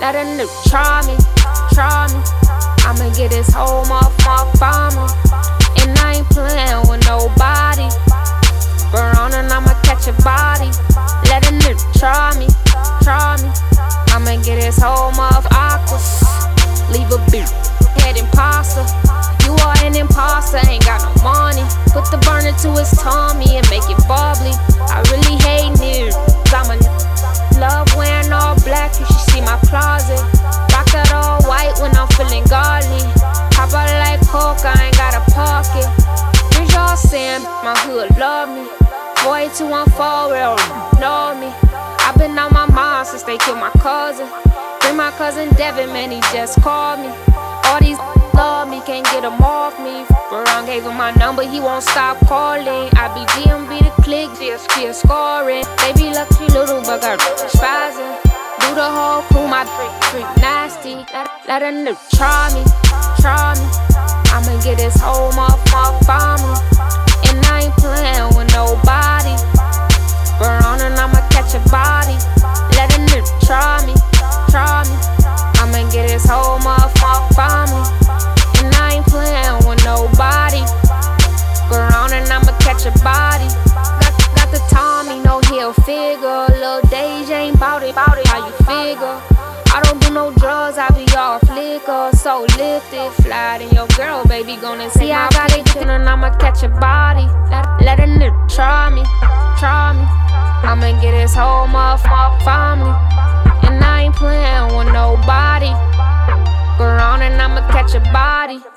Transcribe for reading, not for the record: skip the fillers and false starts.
let a nigga try me. I'ma get this whole motherfucker family. And I ain't playing with nobody. Burn on and I'ma catch a body. Let a nigga try me. I'ma get this whole motherfucker. Leave a bitch head imposter. You are an imposter, ain't got no money. Put the burner to his tummy and make it bubbly. I really hate niggas, I'm a love wearing all black, you should see my closet. Rock that all white when I'm feeling godly. Hop out like coke, I ain't got a pocket. Here's y'all saying my hood love me. 48214 real know me. I've been on my mind since they killed my cousin. Bring my cousin Devin, man, he just called me. All these love me, can't get him off me. Ferran gave him my number, he won't stop calling. I be DMB the click, GSP scoring. They be lucky little but got spazzing. Do the whole crew, my freak nasty. Let a nigga try me. I'ma get this whole motherfucker family. And I ain't playing with nobody. Burn and I'ma catch a body. Let a nigga try me. I'ma get this whole motherfucker family. And I ain't playing with nobody. Burn and I'ma catch a body. Got the Tommy, no heel figure. Lil' Deja ain't bout it, how you figure? I don't do no drugs, I be all flicker. So lifted, fly, and your girl, baby, gonna see I got it, and I'ma catch a body. Let a nigga try me. I'ma get this whole motherfucker family. And I ain't playing with nobody. Go on and I'ma catch a body.